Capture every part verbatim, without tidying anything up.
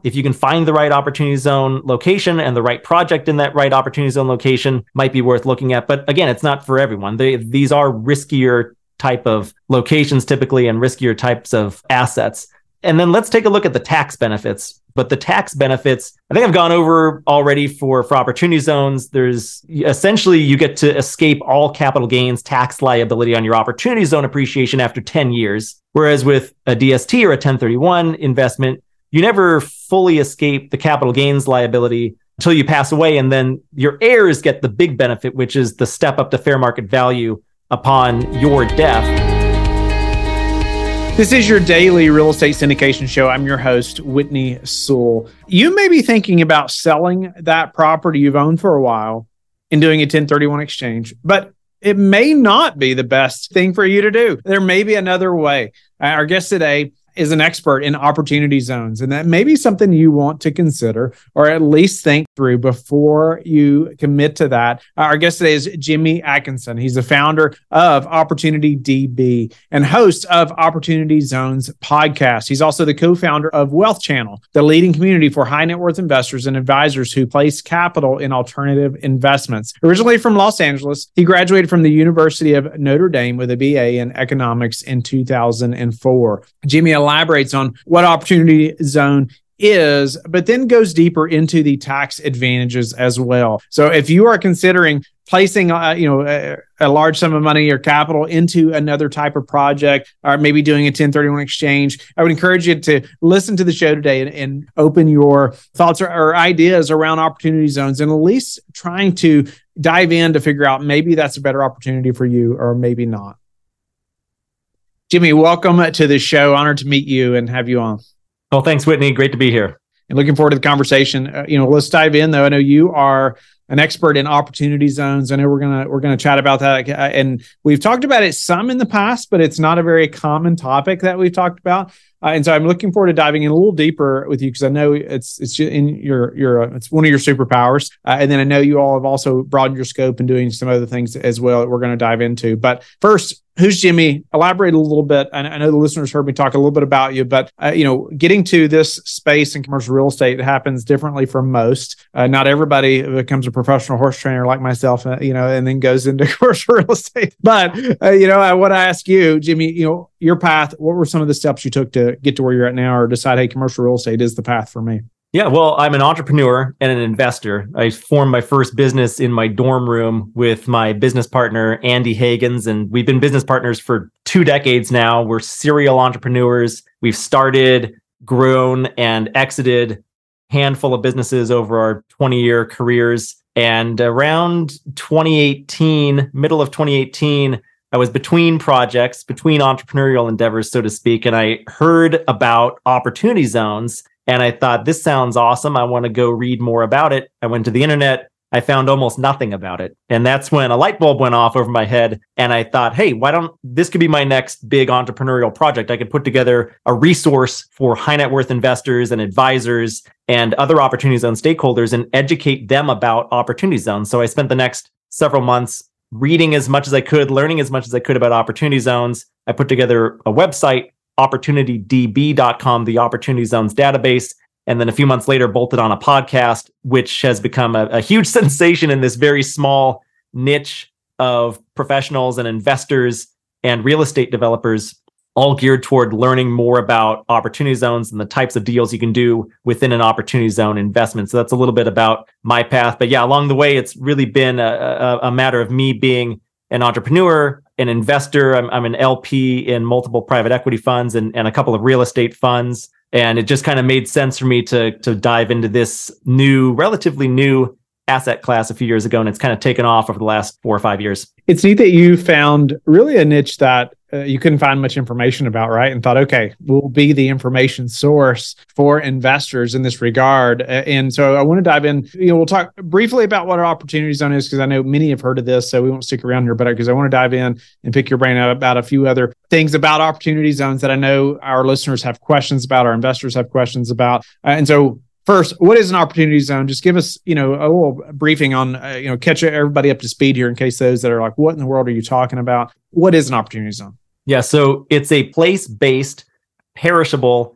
If you can find the right opportunity zone location and the right project in that right opportunity zone location, might be worth looking at. But again, it's not for everyone. They, these are riskier type of locations typically and riskier types of assets. And then let's take a look at the tax benefits. But the tax benefits, I think I've gone over already for, for opportunity zones. There's essentially, you get to escape all capital gains tax liability on your opportunity zone appreciation after ten years. Whereas with a D S T or a ten thirty-one investment, you never fully escape the capital gains liability until you pass away. And then your heirs get the big benefit, which is the step up to fair market value upon your death. This is your daily real estate syndication show. I'm your host, Whitney Sewell. You may be thinking about selling that property you've owned for a while and doing a ten thirty-one exchange, but it may not be the best thing for you to do. There may be another way. Our guest today is an expert in opportunity zones, and that may be something you want to consider or at least think through before you commit to that. Our guest today is Jimmy Atkinson. He's the founder of Opportunity D B and host of Opportunity Zones podcast. He's also the co-founder of Wealth Channel, the leading community for high net worth investors and advisors who place capital in alternative investments. Originally from Los Angeles, he graduated from the University of Notre Dame with a B A in economics in two thousand four. Jimmy elaborates on what Opportunity Zone is, but then goes deeper into the tax advantages as well. So if you are considering placing uh, you know, a, a large sum of money or capital into another type of project, or maybe doing a ten thirty-one exchange, I would encourage you to listen to the show today and, and open your thoughts or, or ideas around opportunity zones, and at least trying to dive in to figure out maybe that's a better opportunity for you or maybe not. Jimmy, welcome to the show. Honored to meet you and have you on. Well, thanks, Whitney. Great to be here. And looking forward to the conversation. Uh, you know, let's dive in though. I know you are an expert in opportunity zones. I know we're gonna we're gonna chat about that, and we've talked about it some in the past, but it's not a very common topic that we've talked about. Uh, and so I'm looking forward to diving in a little deeper with you because I know it's it's in your your uh, it's one of your superpowers. Uh, and then I know you all have also broadened your scope and doing some other things as well that we're going to dive into. But first, who's Jimmy? Elaborate a little bit. I, I know the listeners heard me talk a little bit about you, but uh, you know, getting to this space in commercial real estate happens differently for most. Uh, not everybody becomes a professional horse trainer like myself, uh, you know, and then goes into commercial real estate. But uh, you know, I want to ask you, Jimmy, you know, your path. What were some of the steps you took to get to where you're at now, or decide, hey, commercial real estate is the path for me? Yeah, well, I'm an entrepreneur and an investor. I formed my first business in my dorm room with my business partner, Andy Hagens, and we've been business partners for two decades now. We're serial entrepreneurs. We've started, grown, and exited a handful of businesses over our twenty-year careers. And around twenty eighteen, middle of twenty eighteen, I was between projects, between entrepreneurial endeavors, so to speak, and I heard about opportunity zones. And I thought, this sounds awesome. I want to go read more about it. I went to the internet. I found almost nothing about it. And that's when a light bulb went off over my head. And I thought, hey, why don't this could be my next big entrepreneurial project? I could put together a resource for high net worth investors and advisors and other opportunity zone stakeholders and educate them about opportunity zones. So I spent the next several months reading as much as I could, learning as much as I could about opportunity zones. I put together a website, opportunity d b dot com, the Opportunity Zones database. And then a few months later, bolted on a podcast, which has become a, a huge sensation in this very small niche of professionals and investors and real estate developers, all geared toward learning more about opportunity zones and the types of deals you can do within an opportunity zone investment. So that's a little bit about my path. But yeah, along the way, it's really been a, a, a matter of me being an entrepreneur, an investor. I'm, I'm an L P in multiple private equity funds and, and a couple of real estate funds. And it just kind of made sense for me to, to dive into this new, relatively new asset class a few years ago. And it's kind of taken off over the last four or five years. It's neat that you found really a niche that uh, you couldn't find much information about, right? And thought, okay, we'll be the information source for investors in this regard. Uh, and so I want to dive in. You know, we'll talk briefly about what our opportunity zone is, because I know many have heard of this, so we won't stick around here. But because I want to dive in and pick your brain about a few other things about opportunity zones that I know our listeners have questions about, our investors have questions about. Uh, and so first, what is an opportunity zone? Just give us, you know, a little briefing on, uh, you know, catch everybody up to speed here in case those that are like, what in the world are you talking about? What is an opportunity zone? Yeah, so it's a place-based, perishable,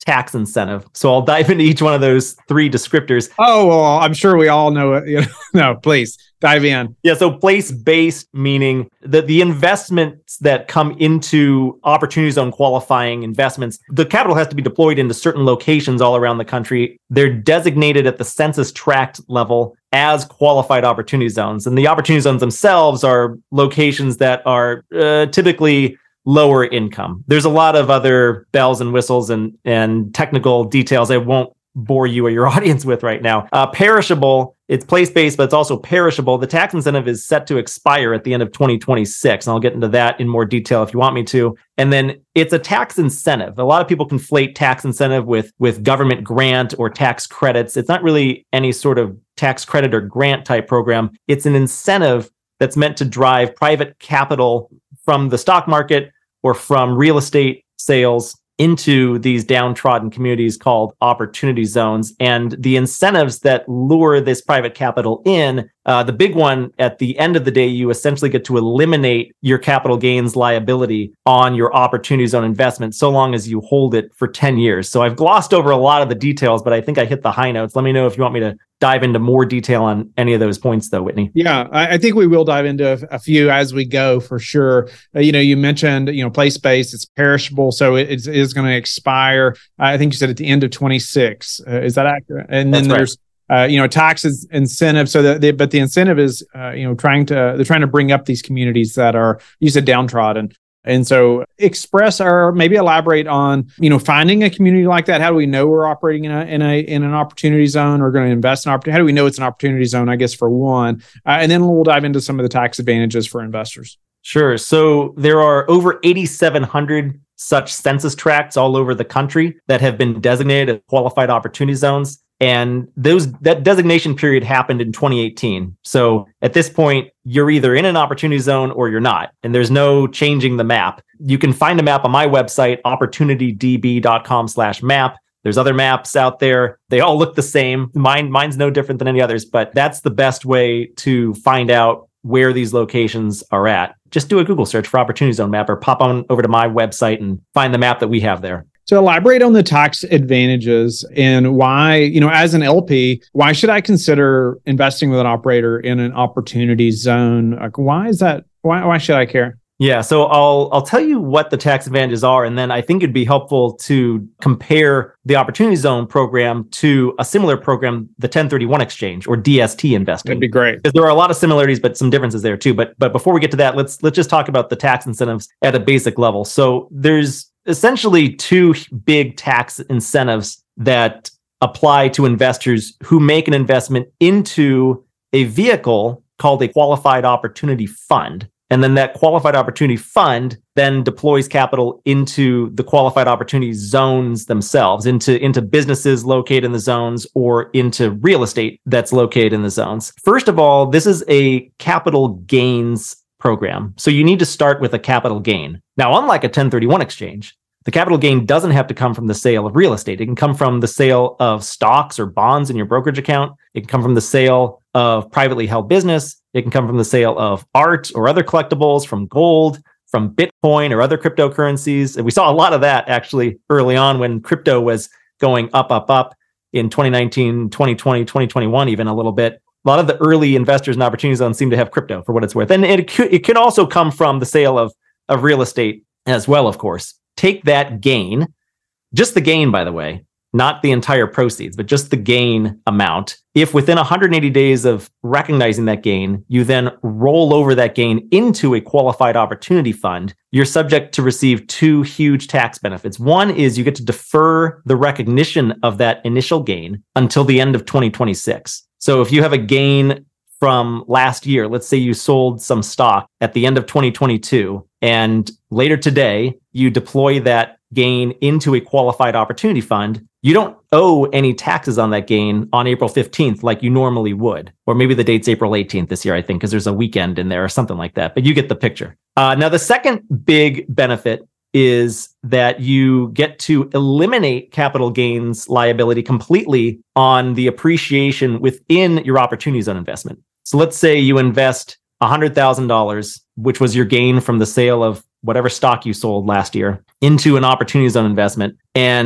tax incentive. So I'll dive into each one of those three descriptors. Oh, well, I'm sure we all know it. No, please dive in. Yeah, so place-based meaning that the investments that come into opportunity zone qualifying investments, the capital has to be deployed into certain locations all around the country. They're designated at the census tract level as qualified opportunity zones. And the opportunity zones themselves are locations that are uh, typically lower income. There's a lot of other bells and whistles and, and technical details I won't bore you or your audience with right now. Uh, perishable, it's place-based, but it's also perishable. The tax incentive is set to expire at the end of twenty twenty-six, and I'll get into that in more detail if you want me to. And then it's a tax incentive. A lot of people conflate tax incentive with, with government grant or tax credits. It's not really any sort of tax credit or grant type program. It's an incentive that's meant to drive private capital from the stock market or from real estate sales into these downtrodden communities called opportunity zones. And the incentives that lure this private capital in, uh, the big one at the end of the day, you essentially get to eliminate your capital gains liability on your opportunity zone investment so long as you hold it for ten years. So I've glossed over a lot of the details, but I think I hit the high notes. Let me know if you want me to dive into more detail on any of those points, though, Whitney. Yeah, I, I think we will dive into a, a few as we go for sure. Uh, you know, you mentioned, you know, place-based, it's perishable, so it, it is going to expire. I think you said at the end of twenty-six. Uh, is that accurate? And then That's there's, right. uh, you know, taxes incentive. So that, they, but the incentive is, uh, you know, trying to they're trying to bring up these communities that are, you said, downtrodden. And so express or maybe elaborate on, you know, finding a community like that. How do we know we're operating in a in a in an opportunity zone or going to invest in opportunity? How do we know it's an opportunity zone, I guess, for one? Uh, and then we'll dive into some of the tax advantages for investors. Sure. So there are over eighty-seven hundred such census tracts all over the country that have been designated as qualified opportunity zones. And those that designation period happened in twenty eighteen. So at this point, you're either in an opportunity zone or you're not. And there's no changing the map. You can find a map on my website, opportunitydb.com slash map. There's other maps out there. They all look the same. Mine, mine's no different than any others, but that's the best way to find out where these locations are at. Just do a Google search for opportunity zone map or pop on over to my website and find the map that we have there. So elaborate on the tax advantages and why, you know, as an L P, why should I consider investing with an operator in an opportunity zone? Like, why is that? Why, why should I care? Yeah, so I'll I'll tell you what the tax advantages are, and then I think it'd be helpful to compare the Opportunity Zone program to a similar program, the ten thirty-one exchange or D S T investing. That'd be great. Because there are a lot of similarities, but some differences there too. But but before we get to that, let's let's just talk about the tax incentives at a basic level. So there's essentially two big tax incentives that apply to investors who make an investment into a vehicle called a qualified opportunity fund. And then that qualified opportunity fund then deploys capital into the qualified opportunity zones themselves, into, into businesses located in the zones or into real estate that's located in the zones. First of all, this is a capital gains program. So you need to start with a capital gain. Now, unlike a ten thirty-one exchange, the capital gain doesn't have to come from the sale of real estate. It can come from the sale of stocks or bonds in your brokerage account. It can come from the sale of privately held business. It can come from the sale of art or other collectibles, from gold, from Bitcoin or other cryptocurrencies. And we saw a lot of that actually early on when crypto was going up, up, up in twenty nineteen, twenty twenty, twenty twenty-one, even a little bit. A lot of the early investors in Opportunity Zone seem to have crypto for what it's worth. And it could, it could also come from the sale of, of real estate as well, of course. Take that gain, just the gain, by the way, not the entire proceeds, but just the gain amount. If within one hundred eighty days of recognizing that gain, you then roll over that gain into a qualified opportunity fund, you're subject to receive two huge tax benefits. One is you get to defer the recognition of that initial gain until the end of twenty twenty-six. So if you have a gain from last year, let's say you sold some stock at the end of twenty twenty-two, and later today, you deploy that gain into a qualified opportunity fund, you don't owe any taxes on that gain on April fifteenth like you normally would. Or maybe the date's April eighteenth this year, I think, because there's a weekend in there or something like that. But you get the picture. Uh, now, the second big benefit is that you get to eliminate capital gains liability completely on the appreciation within your opportunity zone investment. So let's say you invest one hundred thousand dollars, which was your gain from the sale of whatever stock you sold last year, into an opportunity zone investment. And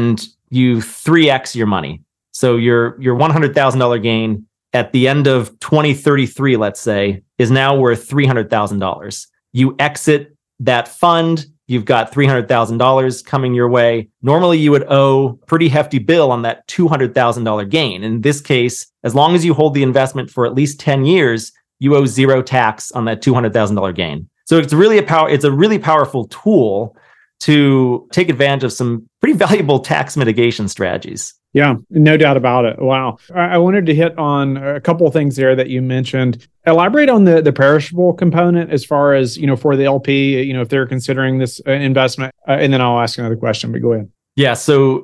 you three X your money. So your your one hundred thousand dollars gain at the end of twenty thirty-three, let's say, is now worth three hundred thousand dollars. You exit that fund, you've got three hundred thousand dollars coming your way. Normally, you would owe a pretty hefty bill on that two hundred thousand dollars gain. In this case, as long as you hold the investment for at least ten years, you owe zero tax on that two hundred thousand dollars gain. So it's really a power. It's a really powerful tool to take advantage of some pretty valuable tax mitigation strategies. Yeah, no doubt about it. Wow. I wanted to hit on a couple of things there that you mentioned. Elaborate on the, the perishable component as far as, you know, for the L P, you know, if they're considering this uh, investment, uh, and then I'll ask another question, but go ahead. Yeah. So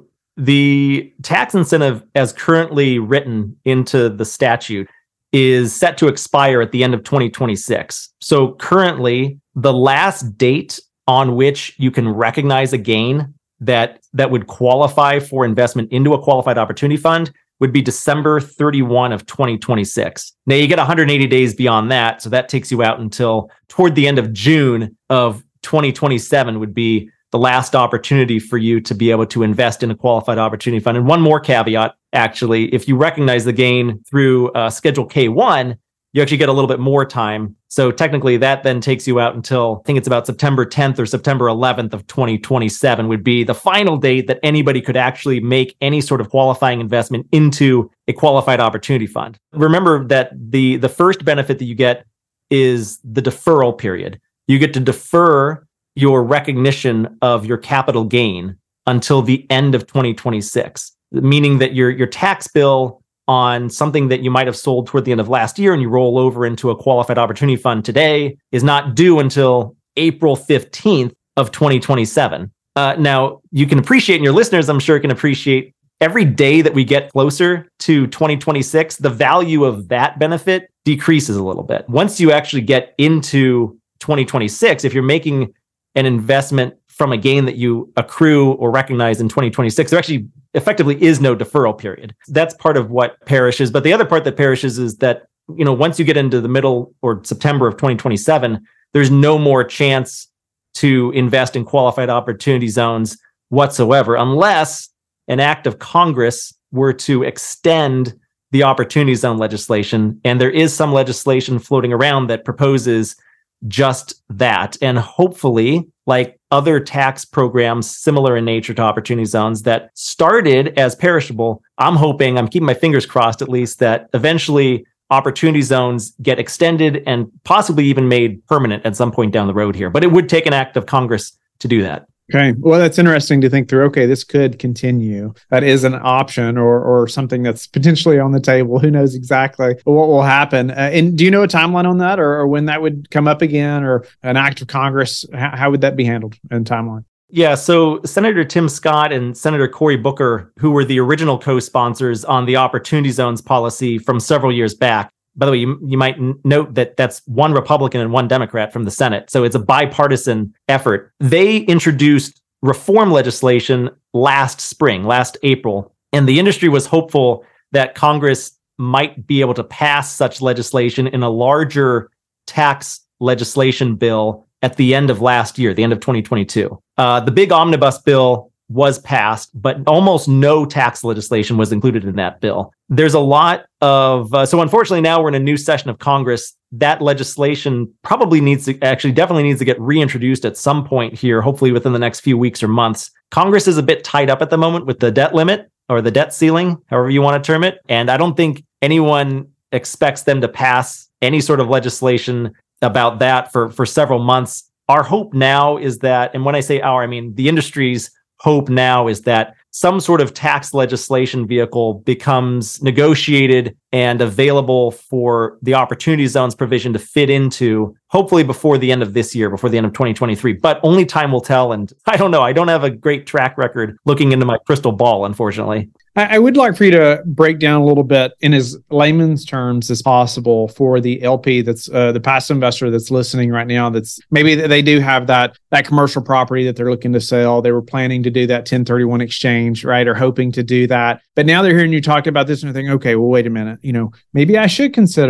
the tax incentive as currently written into the statute is set to expire at the end of twenty twenty-six. So currently, the last date on which you can recognize a gain that that would qualify for investment into a qualified opportunity fund would be December thirty-first of twenty twenty-six. Now you get one hundred eighty days beyond that, so that takes you out until toward the end of June of twenty twenty-seven would be the last opportunity for you to be able to invest in a qualified opportunity fund. And one more caveat, actually, if you recognize the gain through uh, Schedule K one, you actually get a little bit more time. So technically that then takes you out until, I think it's about September tenth or September eleventh of twenty twenty-seven would be the final date that anybody could actually make any sort of qualifying investment into a qualified opportunity fund. Remember that the, the first benefit that you get is the deferral period. You get to defer your recognition of your capital gain until the end of twenty twenty-six, meaning that your, your tax bill on something that you might have sold toward the end of last year and you roll over into a qualified opportunity fund today is not due until April fifteenth of twenty twenty-seven. Uh, now, you can appreciate, and your listeners, I'm sure, can appreciate every day that we get closer to twenty twenty-six, the value of that benefit decreases a little bit. Once you actually get into twenty twenty-six, if you're making an investment from a gain that you accrue or recognize in twenty twenty-six, there actually effectively is no deferral period. That's part of what perishes. But the other part that perishes is that, you know, once you get into the middle or September of twenty twenty-seven, there's no more chance to invest in qualified opportunity zones whatsoever, unless an act of Congress were to extend the opportunity zone legislation. And there is some legislation floating around that proposes just that. And hopefully, like other tax programs similar in nature to opportunity zones that started as perishable, I'm hoping, I'm keeping my fingers crossed at least, that eventually opportunity zones get extended and possibly even made permanent at some point down the road here. But it would take an act of Congress to do that. Okay. Well, that's interesting to think through. Okay, this could continue. That is an option or or something that's potentially on the table. Who knows exactly what will happen? Uh, and do you know a timeline on that or, or when that would come up again or an act of Congress? How, how would that be handled in timeline? Yeah, so Senator Tim Scott and Senator Cory Booker, who were the original co-sponsors on the Opportunity Zones policy from several years back. By the way, you, you might n- note that that's one Republican and one Democrat from the Senate. So it's a bipartisan effort. They introduced reform legislation last spring, last April, and the industry was hopeful that Congress might be able to pass such legislation in a larger tax legislation bill at the end of last year, the end of twenty twenty-two. Uh, the big omnibus bill was passed, but almost no tax legislation was included in that bill. There's a lot of, uh, so unfortunately now we're in a new session of Congress. That legislation probably needs to, actually definitely needs to get reintroduced at some point here, hopefully within the next few weeks or months. Congress is a bit tied up at the moment with the debt limit or the debt ceiling, however you want to term it. And I don't think anyone expects them to pass any sort of legislation about that for, for several months. Our hope now is that, and when I say our, I mean the industry's hope now is that some sort of tax legislation vehicle becomes negotiated and available for the opportunity zones provision to fit into, hopefully before the end of this year, before the end of twenty twenty-three. But only time will tell. And I don't know. I don't have a great track record looking into my crystal ball, unfortunately. I would like for you to break down a little bit in as layman's terms as possible for the L P that's uh, the passive investor that's listening right now. That's maybe they do have that that commercial property that they're looking to sell. They were planning to do that ten thirty-one exchange, right? Or hoping to do that. But now they're hearing you talk about this and they're thinking, okay, well, wait a minute. You know, maybe I should consider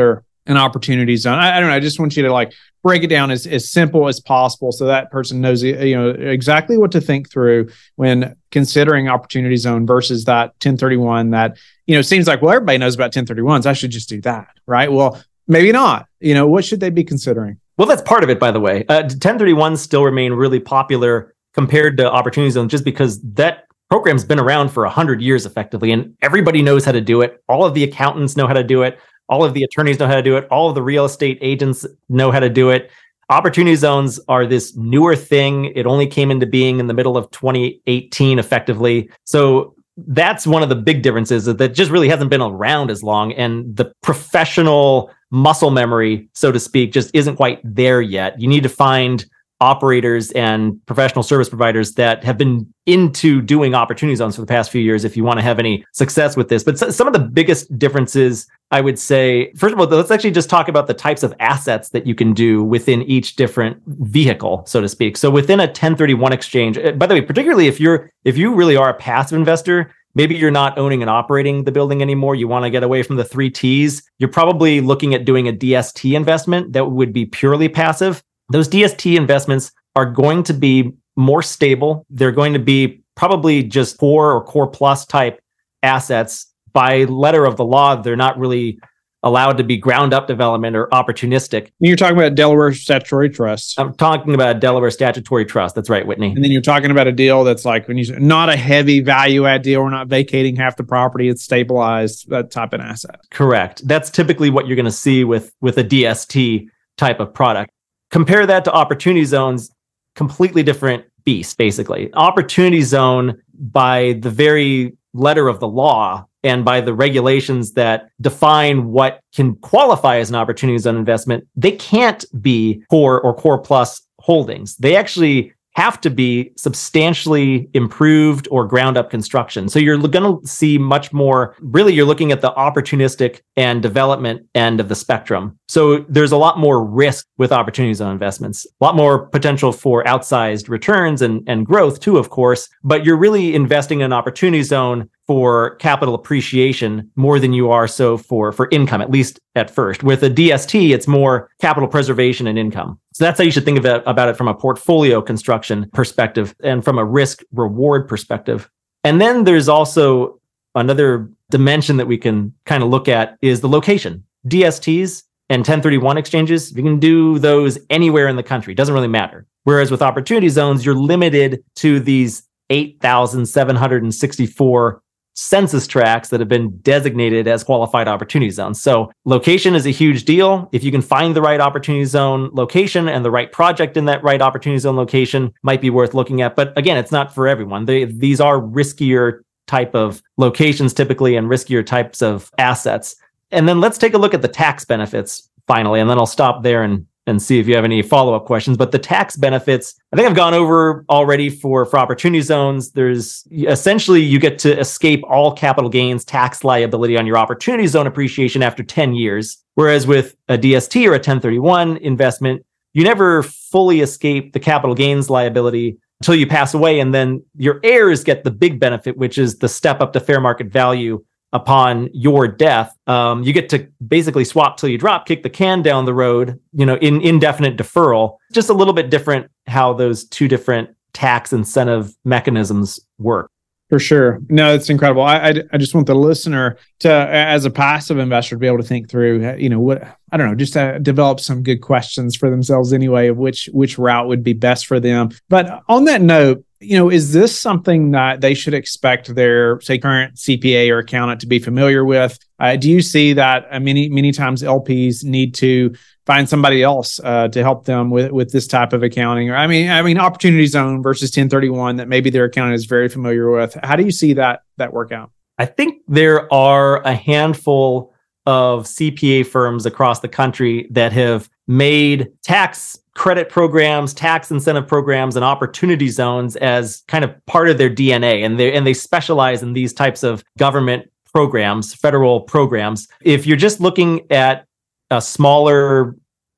an opportunity zone? I, I don't know. I just want you to like break it down as, as simple as possible so that person knows, you know, exactly what to think through when considering opportunity zone versus that ten thirty-one that, you know, seems like, well, everybody knows about ten thirty-ones. I should just do that, right? Well, maybe not. You know, what should they be considering? Well, that's part of it, by the way. Uh, ten thirty-ones still remain really popular compared to opportunity zones just because that program's been around for one hundred years effectively, and everybody knows how to do it. All of the accountants know how to do it. All of the attorneys know how to do it. All of the real estate agents know how to do it. Opportunity zones are this newer thing. It only came into being in the middle of twenty eighteen effectively. So that's one of the big differences, that just really hasn't been around as long. And the professional muscle memory, so to speak, just isn't quite there yet. You need to find operators and professional service providers that have been into doing opportunity zones for the past few years if you want to have any success with this. But some of the biggest differences, I would say, first of all, let's actually just talk about the types of assets that you can do within each different vehicle, so to speak. So within a ten thirty-one exchange, by the way, particularly if you're if you really are a passive investor, maybe you're not owning and operating the building anymore, you want to get away from the three T's, you're probably looking at doing a D S T investment that would be purely passive. Those D S T investments are going to be more stable. They're going to be probably just core or core plus type assets. By letter of the law, they're not really allowed to be ground up development or opportunistic. You're talking about Delaware Statutory Trust. I'm talking about Delaware Statutory Trust. That's right, Whitney. And then you're talking about a deal that's like, when you not a heavy value add deal. We're not vacating half the property. It's stabilized, that type of asset. Correct. That's typically what you're going to see with, with a D S T type of product. Compare that to opportunity zones, completely different beast, basically. Opportunity zone, by the very letter of the law and by the regulations that define what can qualify as an opportunity zone investment, they can't be core or core plus holdings. They actually have to be substantially improved or ground up construction. So you're going to see much more, really, you're looking at the opportunistic and development end of the spectrum. So there's a lot more risk with opportunity zone investments, a lot more potential for outsized returns and, and growth too, of course, but you're really investing in an opportunity zone for capital appreciation more than you are so for, for income, at least at first. With a D S T, it's more capital preservation and income. So that's how you should think of it, about it from a portfolio construction perspective and from a risk reward perspective. And then there's also another dimension that we can kind of look at is the location. D S Ts and ten thirty-one exchanges, you can do those anywhere in the country. It doesn't really matter. Whereas with opportunity zones, you're limited to these eight thousand seven hundred sixty-four census tracts that have been designated as qualified opportunity zones. So location is a huge deal. If you can find the right opportunity zone location and the right project in that right opportunity zone location, might be worth looking at. But again, it's not for everyone. They, these are riskier type of locations typically and riskier types of assets. And then let's take a look at the tax benefits finally, and then I'll stop there and and see if you have any follow-up questions. But the tax benefits, I think I've gone over already for, for opportunity zones. There's essentially, you get to escape all capital gains tax liability on your opportunity zone appreciation after ten years. Whereas with a D S T or a ten thirty-one investment, you never fully escape the capital gains liability until you pass away. And then your heirs get the big benefit, which is the step up to fair market value upon your death. Um, you get to basically swap till you drop, kick the can down the road, you know, in indefinite deferral. Just a little bit different how those two different tax incentive mechanisms work. For sure. No, it's incredible. I, I I just want the listener to, as a passive investor, to be able to think through, you know, what, I don't know, just to develop some good questions for themselves anyway, of which, which route would be best for them. But on that note, you know, is this something that they should expect their, say, current C P A or accountant to be familiar with? Uh, do you see that uh, many, many times L Ps need to find somebody else uh, to help them with, with this type of accounting? Or I mean, I mean, opportunity zone versus ten thirty-one that maybe their accountant is very familiar with. How do you see that that work out? I think there are a handful of C P A firms across the country that have made tax credit programs, tax incentive programs, and opportunity zones as kind of part of their D N A. And they and they specialize in these types of government programs, federal programs. If you're just looking at a smaller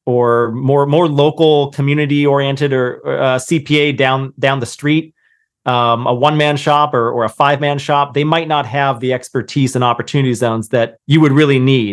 or more more local, community oriented or uh, C P A down down the street, um, a one man shop or or a five man shop, they might not have the expertise and opportunity zones that you would really need.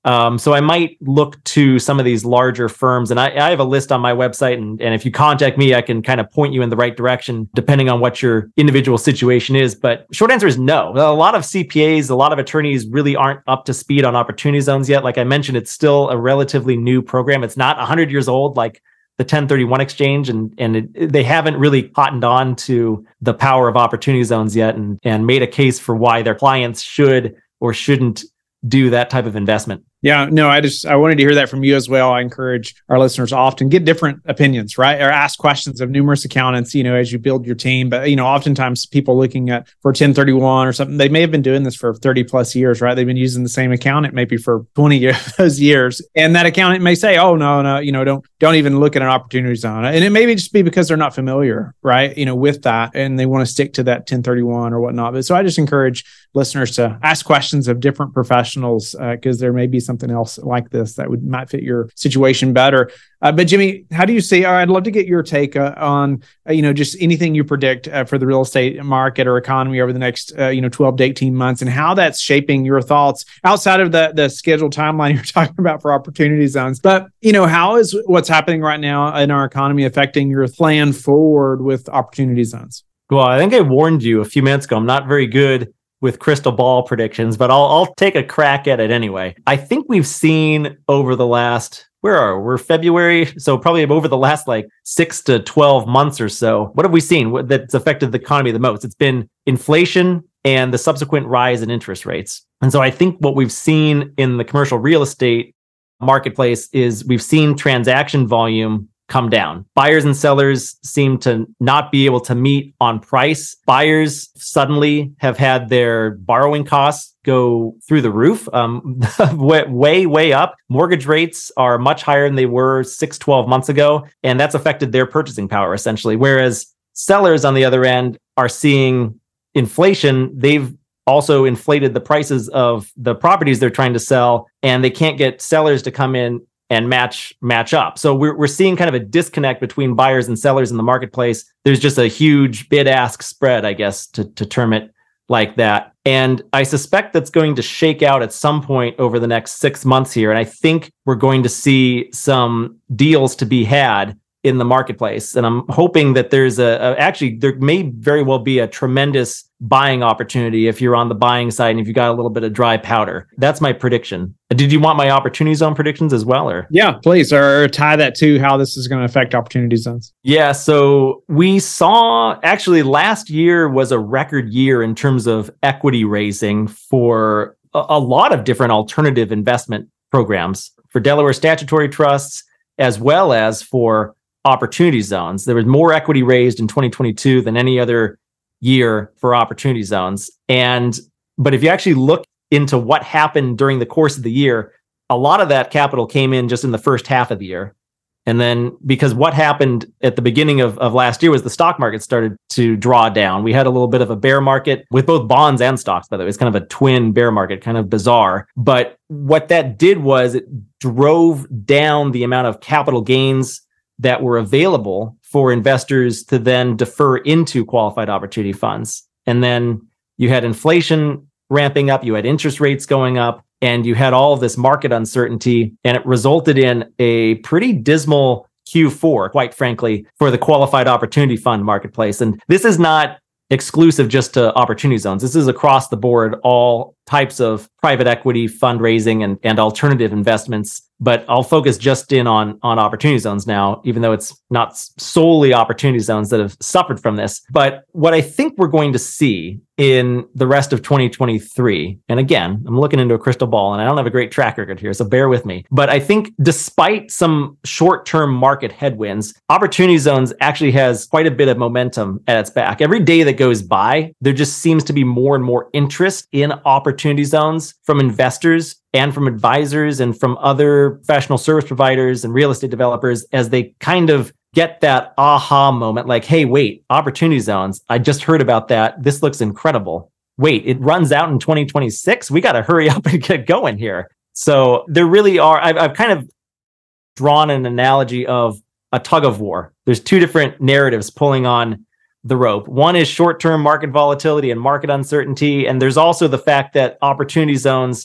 Um, so I might look to some of these larger firms, and I, I have a list on my website. And, and if you contact me, I can kind of point you in the right direction, depending on what your individual situation is. But short answer is no. A lot of C P As, a lot of attorneys really aren't up to speed on opportunity zones yet. Like I mentioned, it's still a relatively new program. It's not one hundred years old like the ten thirty-one exchange, and and it, they haven't really cottoned on to the power of opportunity zones yet, and and made a case for why their clients should or shouldn't do that type of investment. Yeah, no, I just, I wanted to hear that from you as well. I encourage our listeners to often get different opinions, right? Or ask questions of numerous accountants, you know, as you build your team. But, you know, oftentimes people looking at for ten thirty-one or something, they may have been doing this for thirty plus years, right? They've been using the same accountant maybe for twenty of those years. And that accountant may say, oh, no, no, you know, don't, don't even look at an opportunity zone. And it may just be because they're not familiar, right? You know, with that, and they want to stick to that ten thirty-one or whatnot. But so I just encourage listeners to ask questions of different professionals because uh, there may be something else like this that would might fit your situation better. Uh, but Jimmy, how do you see, I'd love to get your take uh, on, uh, you know, just anything you predict uh, for the real estate market or economy over the next, uh, you know, twelve to eighteen months, and how that's shaping your thoughts outside of the, the scheduled timeline you're talking about for opportunity zones. But, you know, how is what's happening right now in our economy affecting your plan forward with opportunity zones? Well, I think I warned you a few minutes ago. I'm not very good with crystal ball predictions, but I'll I'll take a crack at it anyway. I think we've seen over the last, where are we? We're February, so probably over the last like six to twelve months or so. What have we seen that's affected the economy the most? It's been inflation and the subsequent rise in interest rates. And so I think what we've seen in the commercial real estate marketplace is we've seen transaction volume come down. Buyers and sellers seem to not be able to meet on price. Buyers suddenly have had their borrowing costs go through the roof, um, way, way up. Mortgage rates are much higher than they were six, twelve months ago. And that's affected their purchasing power, essentially. Whereas sellers, on the other end, are seeing inflation. They've also inflated the prices of the properties they're trying to sell, and they can't get sellers to come in and match match up. So we're we're seeing kind of a disconnect between buyers and sellers in the marketplace. There's just a huge bid-ask spread, I guess, to, to term it like that. And I suspect that's going to shake out at some point over the next six months here. And I think we're going to see some deals to be had in the marketplace. And I'm hoping that there's a, a actually, there may very well be a tremendous buying opportunity if you're on the buying side and if you got a little bit of dry powder. That's my prediction. Did you want my opportunity zone predictions as well? Or yeah, please, or tie that to how this is going to affect opportunity zones. Yeah, so we saw actually last year was a record year in terms of equity raising for a, a lot of different alternative investment programs for Delaware statutory trusts as well as for opportunity zones. There was more equity raised in twenty twenty-two than any other year for opportunity zones. And but if you actually look into what happened during the course of the year, a lot of that capital came in just in the first half of the year. And then because what happened at the beginning of, of last year was the stock market started to draw down. We had a little bit of a bear market with both bonds and stocks, by the way. It's kind of a twin bear market, kind of bizarre. But what that did was it drove down the amount of capital gains that were available for investors to then defer into qualified opportunity funds. And then you had inflation ramping up, you had interest rates going up, and you had all of this market uncertainty, and it resulted in a pretty dismal Q four, quite frankly, for the qualified opportunity fund marketplace. And this is not exclusive just to opportunity zones. This is across the board, all types of private equity fundraising and, and alternative investments. But I'll focus just in on, on opportunity zones now, even though it's not solely opportunity zones that have suffered from this. But what I think we're going to see in the rest of twenty twenty-three, and again, I'm looking into a crystal ball and I don't have a great track record here, so bear with me. But I think despite some short-term market headwinds, opportunity zones actually has quite a bit of momentum at its back. Every day that goes by, there just seems to be more and more interest in opportunity zones from investors and from advisors and from other professional service providers and real estate developers as they kind of get that aha moment, like, hey, wait, opportunity zones, I just heard about that. This looks incredible. Wait, it runs out in twenty twenty-six? We got to hurry up and get going here. So there really are, I've, I've kind of drawn an analogy of a tug of war. There's two different narratives pulling on the rope. One is short-term market volatility and market uncertainty. And there's also the fact that opportunity zones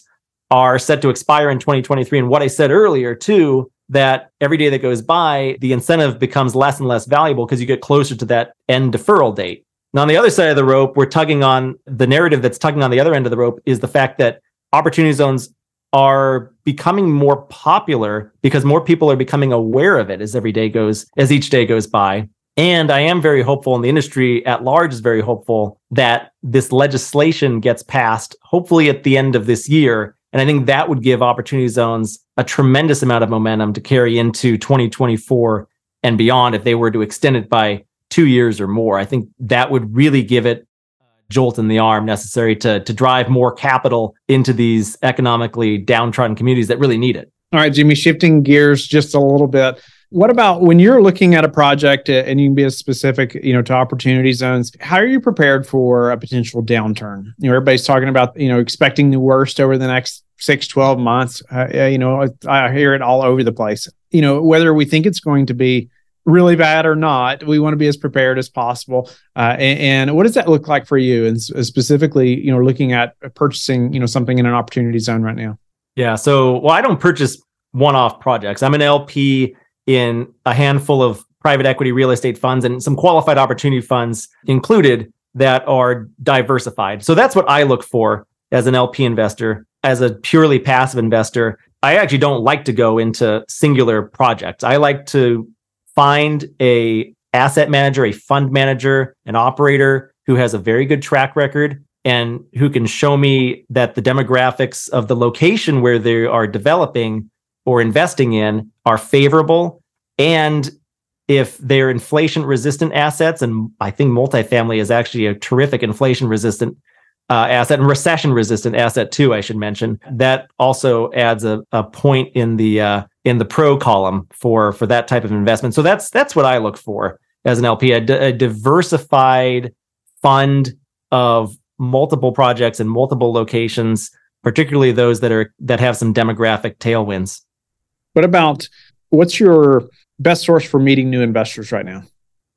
are set to expire in twenty twenty-three. And what I said earlier, too, that every day that goes by, the incentive becomes less and less valuable because you get closer to that end deferral date. Now, on the other side of the rope, we're tugging on the narrative that's tugging on the other end of the rope is the fact that opportunity zones are becoming more popular because more people are becoming aware of it as every day goes, as each day goes by. And I am very hopeful, and the industry at large is very hopeful that this legislation gets passed, hopefully at the end of this year. And I think that would give opportunity zones a tremendous amount of momentum to carry into twenty twenty-four and beyond if they were to extend it by two years or more. I think that would really give it jolt in the arm necessary to to drive more capital into these economically downtrodden communities that really need it. All right, Jimmy, shifting gears just a little bit. What about when you're looking at a project uh, and you can be as specific, you know, to opportunity zones, how are you prepared for a potential downturn? You know, everybody's talking about, you know, expecting the worst over the next six, twelve months. Uh, you know, I hear it all over the place. You know, whether we think it's going to be really bad or not, we want to be as prepared as possible. Uh, and, and what does that look like for you? And specifically, you know, looking at purchasing, you know, something in an opportunity zone right now. Yeah. So, well, I don't purchase one-off projects. I'm an L P in a handful of private equity real estate funds and some qualified opportunity funds included that are diversified. So that's what I look for as an L P investor. As a purely passive investor, I actually don't like to go into singular projects. I like to find a asset manager, a fund manager, an operator who has a very good track record and who can show me that the demographics of the location where they are developing or investing in are favorable. And if they're inflation resistant assets, and I think multifamily is actually a terrific inflation resistant uh, asset and recession resistant asset too, I should mention, that also adds a, a point in the uh, in the pro column for for that type of investment. So that's that's what I look for as an L P, a, d- a diversified fund of multiple projects in multiple locations, particularly those that are that have some demographic tailwinds. What about, what's your best source for meeting new investors right now?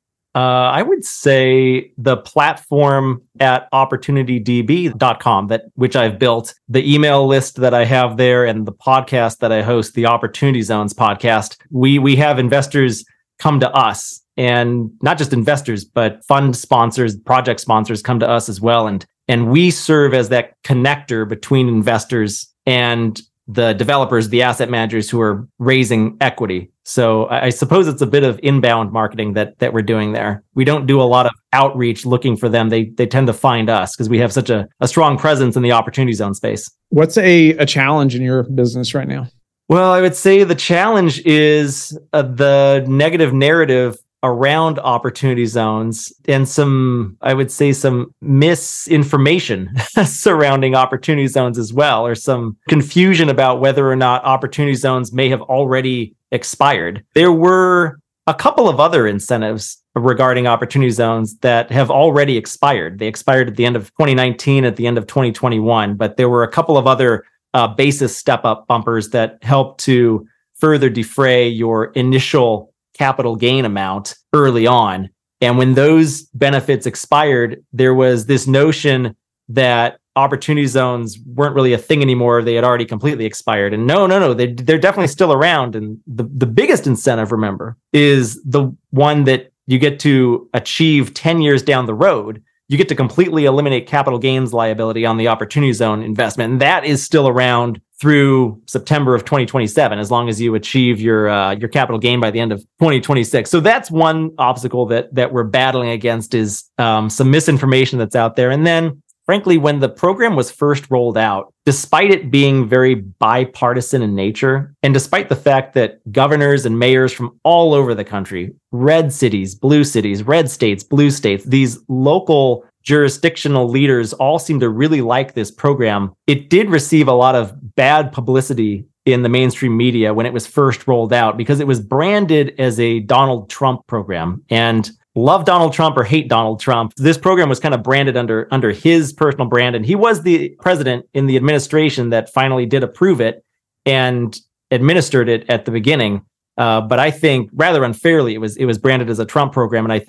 Uh, I would say the platform at opportunity d b dot com, that which I've built, the email list that I have there, and the podcast that I host, the Opportunity Zones podcast. We we have investors come to us, and not just investors, but fund sponsors, project sponsors come to us as well, and and we serve as that connector between investors and the developers, the asset managers who are raising equity. So I suppose it's a bit of inbound marketing that that we're doing there. We don't do a lot of outreach looking for them. They they tend to find us because we have such a, a strong presence in the opportunity zone space. What's a, a challenge in your business right now? Well, I would say the challenge is uh, the negative narrative around opportunity zones and some, I would say, some misinformation surrounding opportunity zones as well, or some confusion about whether or not opportunity zones may have already expired. There were a couple of other incentives regarding opportunity zones that have already expired. They expired at the end of twenty nineteen, at the end of twenty twenty-one, but there were a couple of other uh, basis step-up bumpers that helped to further defray your initial capital gain amount early on. And when those benefits expired, there was this notion that opportunity zones weren't really a thing anymore. They had already completely expired. And no, no, no, they, they're definitely still around. And the, the biggest incentive, remember, is the one that you get to achieve ten years down the road. You get to completely eliminate capital gains liability on the opportunity zone investment. And that is still around through September of twenty twenty-seven, as long as you achieve your uh, your capital gain by the end of twenty twenty-six. So that's one obstacle that that we're battling against, is um, some misinformation that's out there. And then, frankly, when the program was first rolled out, despite it being very bipartisan in nature, and despite the fact that governors and mayors from all over the country, red cities, blue cities, red states, blue states, these local jurisdictional leaders all seem to really like this program, it did receive a lot of bad publicity in the mainstream media when it was first rolled out, because it was branded as a Donald Trump program. And love Donald Trump or hate Donald Trump, this program was kind of branded under under his personal brand. And he was the president in the administration that finally did approve it and administered it at the beginning. Uh, but I think rather unfairly, it was it was branded as a Trump program. And I think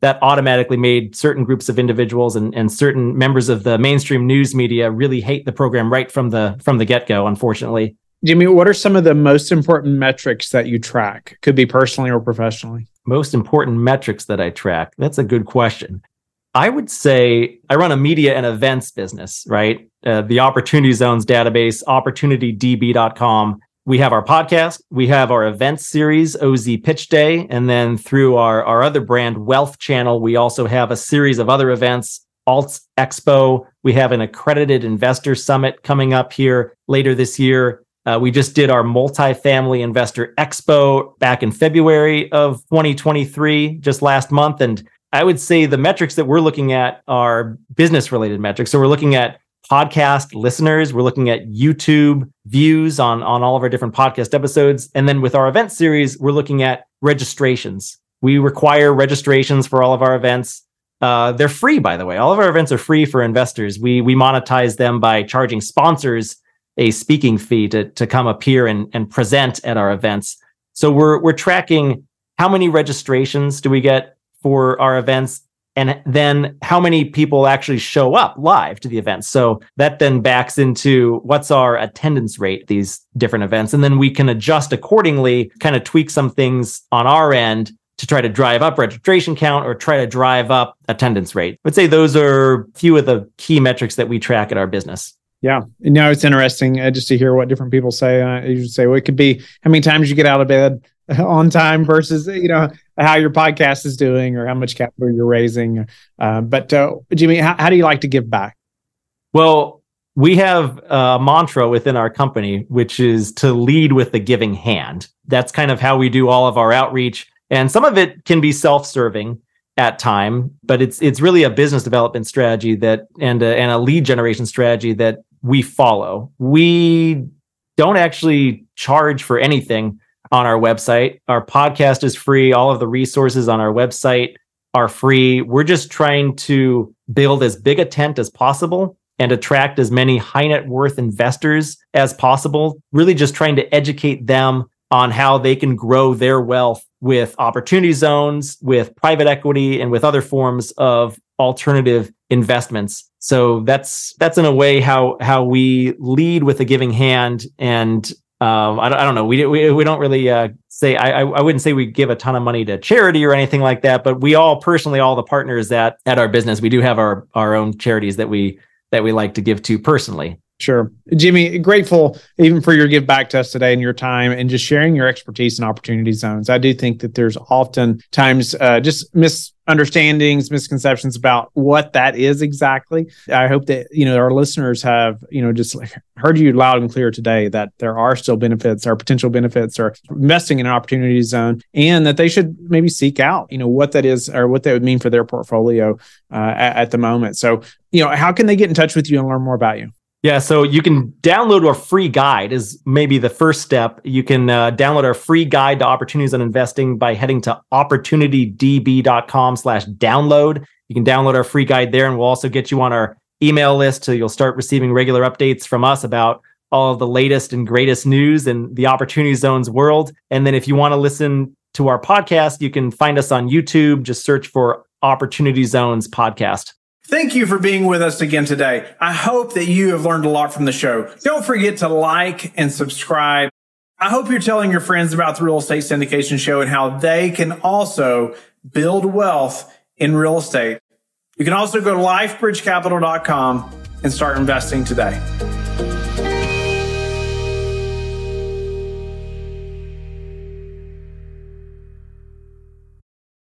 that automatically made certain groups of individuals and, and certain members of the mainstream news media really hate the program right from the from the get-go, unfortunately. Jimmy, what are some of the most important metrics that you track? Could be personally or professionally. Most important metrics that I track? That's a good question. I would say I run a media and events business, right? Uh, the Opportunity Zones database, opportunity d b dot com. We have our podcast, we have our events series, O Z Pitch Day, and then through our, our other brand, Wealth Channel, we also have a series of other events, Alts Expo. We have an accredited investor summit coming up here later this year. Uh, we just did our multifamily investor expo back in February of twenty twenty-three, just last month. And I would say the metrics that we're looking at are business related metrics. So we're looking at podcast listeners, we're looking at YouTube views on, on all of our different podcast episodes. And then with our event series, we're looking at registrations. We require registrations for all of our events. Uh, they're free, by the way. All of our events are free for investors. We we monetize them by charging sponsors a speaking fee to, to come appear and, and present at our events. So we're we're tracking how many registrations do we get for our events, and then how many people actually show up live to the events. So that then backs into what's our attendance rate at these different events. And then we can adjust accordingly, kind of tweak some things on our end to try to drive up registration count or try to drive up attendance rate. I would say those are a few of the key metrics that we track at our business. Yeah. No, it's interesting uh, just to hear what different people say. Uh, you say, well, it could be how many times you get out of bed on time versus, you know, how your podcast is doing or how much capital you're raising. Uh, but uh, Jimmy, how, how do you like to give back? Well, we have a mantra within our company, which is to lead with the giving hand. That's kind of how we do all of our outreach. And some of it can be self-serving at time, but it's it's really a business development strategy that and a, and a lead generation strategy that we follow. We don't actually charge for anything on our website. Our podcast is free. All of the resources on our website are free. We're just trying to build as big a tent as possible and attract as many high net worth investors as possible. Really just trying to educate them on how they can grow their wealth with opportunity zones, with private equity, and with other forms of alternative investments. So that's that's in a way how how we lead with a giving hand. And um, I, don't, I don't know, we we, we don't really uh, say, I, I wouldn't say we give a ton of money to charity or anything like that, but we all personally, all the partners at, at our business, we do have our, our own charities that we that we like to give to personally. Sure. Jimmy, grateful even for your give back to us today and your time and just sharing your expertise in opportunity zones. I do think that there's often times uh, just misunderstandings, misconceptions about what that is exactly. I hope that, you know, our listeners have, you know, just heard you loud and clear today that there are still benefits or potential benefits or investing in an opportunity zone, and that they should maybe seek out, you know, what that is or what that would mean for their portfolio uh, at, at the moment. So, you know, how can they get in touch with you and learn more about you? Yeah, so you can download our free guide is maybe the first step. You can uh, download our free guide to opportunities on investing by heading to opportunity d b dot com slash download. You can download our free guide there, and we'll also get you on our email list so you'll start receiving regular updates from us about all of the latest and greatest news in the Opportunity Zones world. And then if you want to listen to our podcast, you can find us on YouTube. Just search for Opportunity Zones Podcast. Thank you for being with us again today. I hope that you have learned a lot from the show. Don't forget to like and subscribe. I hope you're telling your friends about the Real Estate Syndication Show and how they can also build wealth in real estate. You can also go to life bridge capital dot com and start investing today.